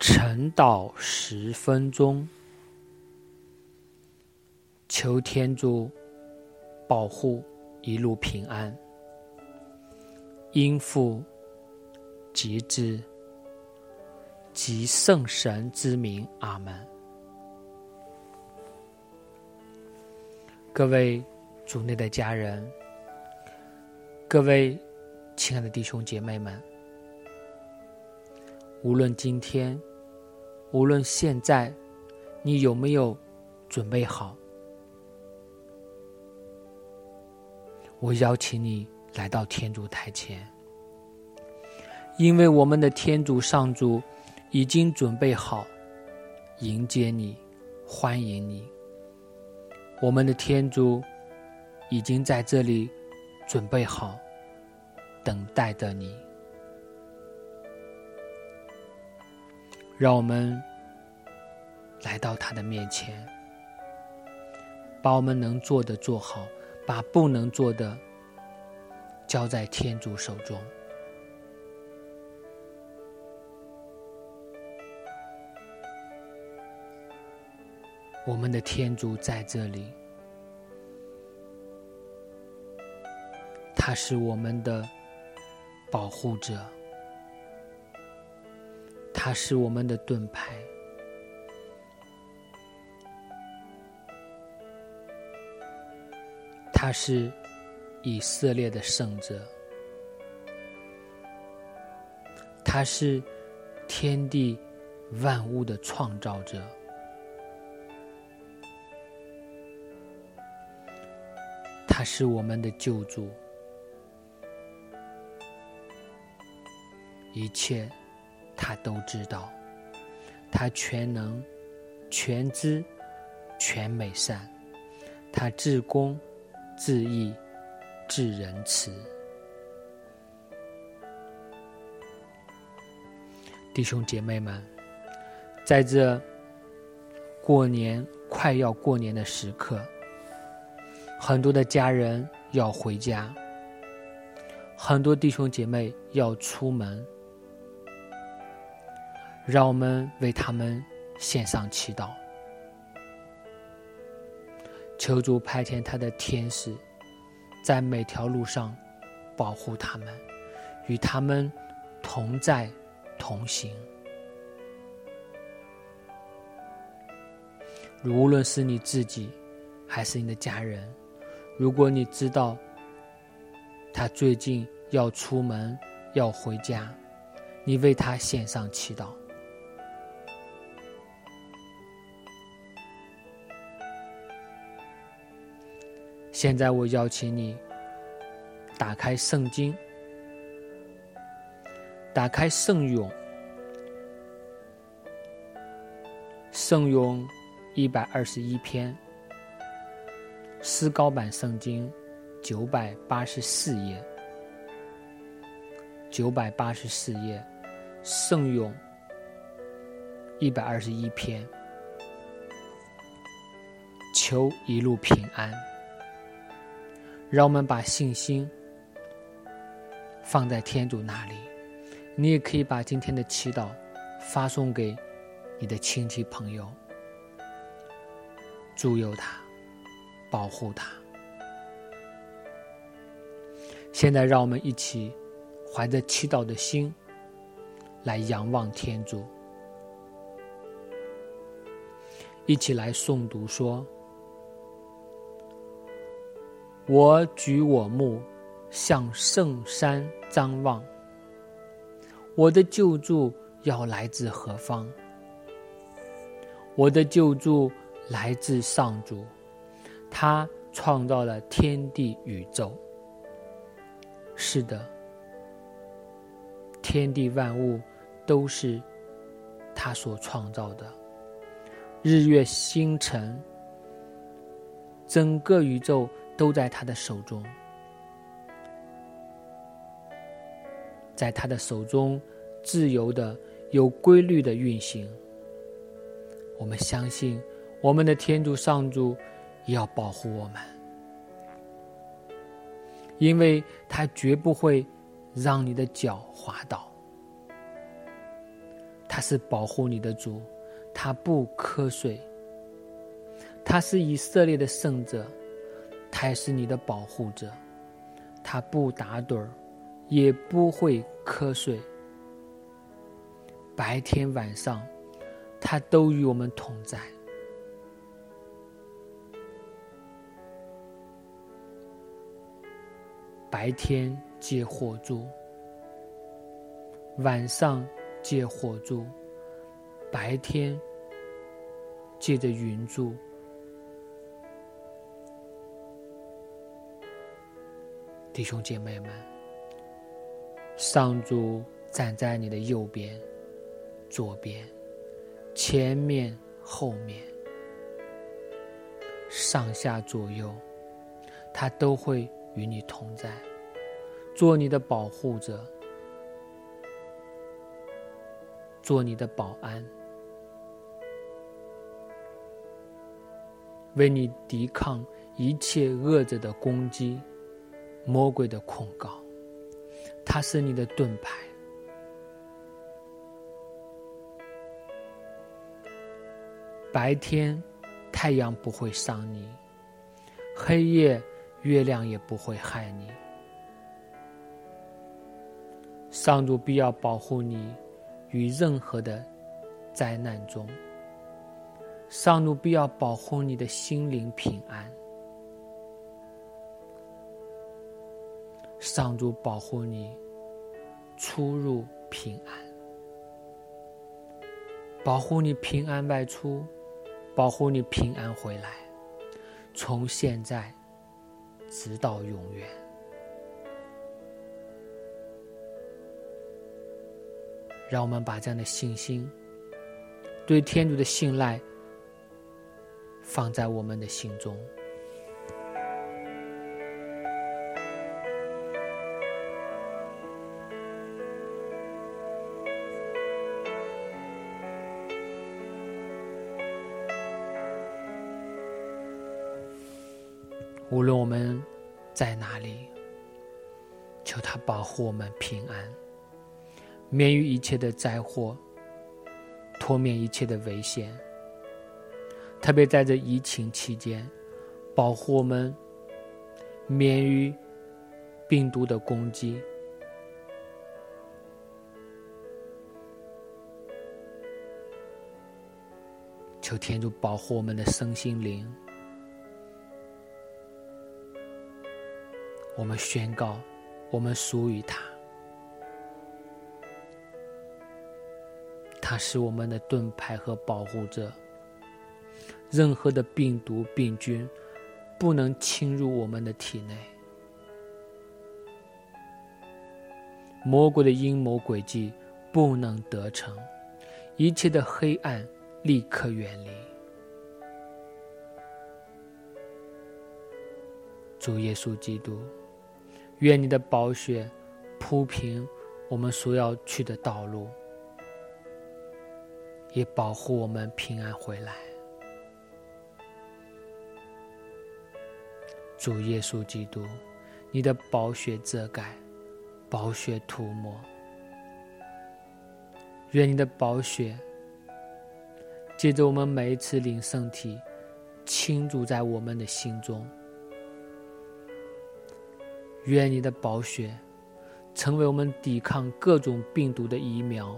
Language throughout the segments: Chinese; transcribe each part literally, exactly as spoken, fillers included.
晨祷十分钟，求天主保护一路平安。因父及子及圣神之名，阿们。各位主内的家人，各位亲爱的弟兄姐妹们，无论今天，无论现在，你有没有准备好？我邀请你来到天主台前，因为我们的天主上主已经准备好迎接你，欢迎你。我们的天主已经在这里准备好，等待着你。让我们来到他的面前，把我们能做的做好，把不能做的交在天主手中。我们的天主在这里，他是我们的保护者，他是我们的盾牌，他是以色列的圣者，他是天地万物的创造者，他是我们的救主，一切他都知道，他全能、全知、全美善，他至公、至义、至仁慈。弟兄姐妹们，在这过年快要过年的时刻，很多的家人要回家，很多弟兄姐妹要出门，让我们为他们献上祈祷，求主派遣他的天使在每条路上保护他们，与他们同在同行。无论是你自己还是你的家人，如果你知道他最近要出门要回家，你为他献上祈祷。现在我邀请你打开圣经，打开圣咏，圣咏一百二十一篇，思高版圣经九百八十四页，九百八十四页，圣咏一百二十一篇，求一路平安。让我们把信心放在天主那里。你也可以把今天的祈祷发送给你的亲戚朋友，祝佑他，保护他。现在让我们一起怀着祈祷的心来仰望天主，一起来诵读说：我举我目向圣山张望，我的救助要来自何方？我的救助来自上主，他创造了天地宇宙。是的，天地万物都是他所创造的，日月星辰，整个宇宙都在他的手中，在他的手中自由的、有规律的运行。我们相信我们的天主上主也要保护我们，因为他绝不会让你的脚滑倒， 他是保护你的主，他不瞌睡。他是以色列的圣者，他也是你的保护者，他不打盹儿，也不会瞌睡。白天晚上，他都与我们同在。白天借火柱，晚上借火柱，白天借着云柱。弟兄姐妹们，上主站在你的右边、左边、前面、后面、上下左右，他都会与你同在，做你的保护者，做你的保安，为你抵抗一切恶者的攻击，魔鬼的控告。他是你的盾牌，白天太阳不会伤你，黑夜月亮也不会害你。上主必要保护你于任何的灾难中，上主必要保护你的心灵平安，上主保护你出入平安，保护你平安外出，保护你平安回来，从现在直到永远。让我们把这样的信心，对天主的信赖放在我们的心中。无论我们在哪里，求他保护我们平安，免于一切的灾祸，脱免一切的危险。特别在这疫情期间，保护我们免于病毒的攻击。求天主保护我们的身心灵。我们宣告，我们属于他，他是我们的盾牌和保护者，任何的病毒病菌不能侵入我们的体内，魔鬼的阴谋诡计不能得逞，一切的黑暗立刻远离。主耶稣基督，愿你的宝血铺平我们所要去的道路，也保护我们平安回来。主耶稣基督，你的宝血遮盖，宝血涂抹，愿你的宝血借着我们每一次领圣体倾注在我们的心中，愿你的宝血成为我们抵抗各种病毒的疫苗。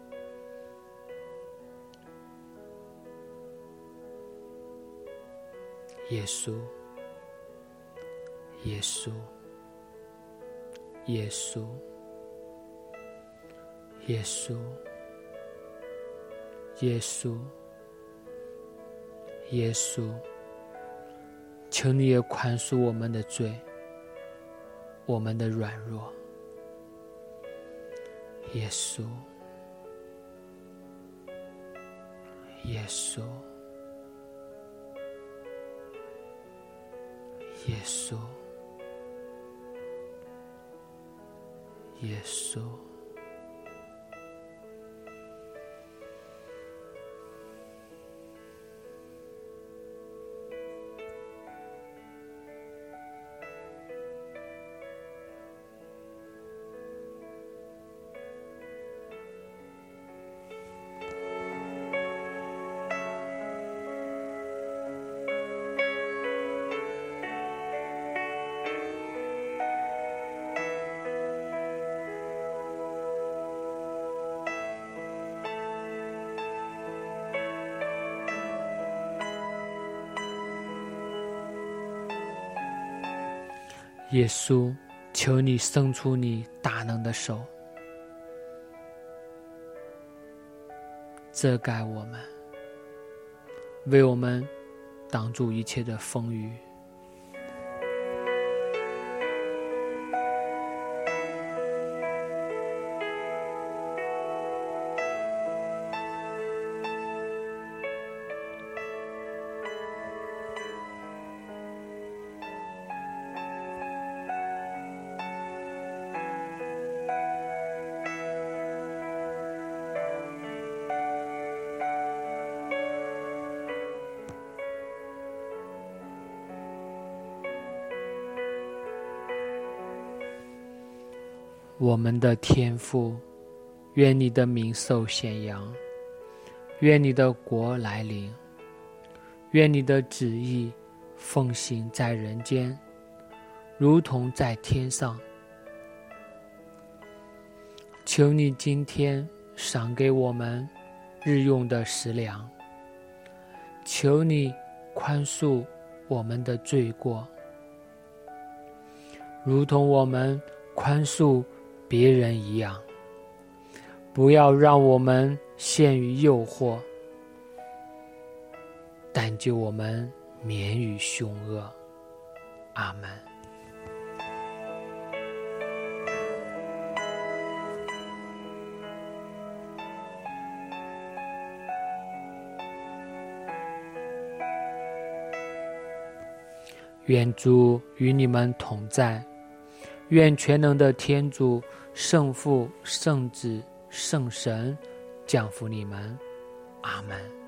耶稣，耶稣，耶稣，耶稣，耶稣，耶稣，求你也宽恕我们的罪，我们的软弱。耶稣，耶稣，耶稣，耶稣。 耶稣，求你伸出你大能的手，遮盖我们，为我们挡住一切的风雨。我们的天父，愿你的名受显扬，愿你的国来临，愿你的旨意奉行在人间，如同在天上。求你今天赏给我们日用的食粮，求你宽恕我们的罪过，如同我们宽恕别人一样，不要让我们陷于诱惑，但救我们免于凶恶。阿们。愿主与你们同在，愿全能的天主圣父、圣子、圣神降福你们。阿们。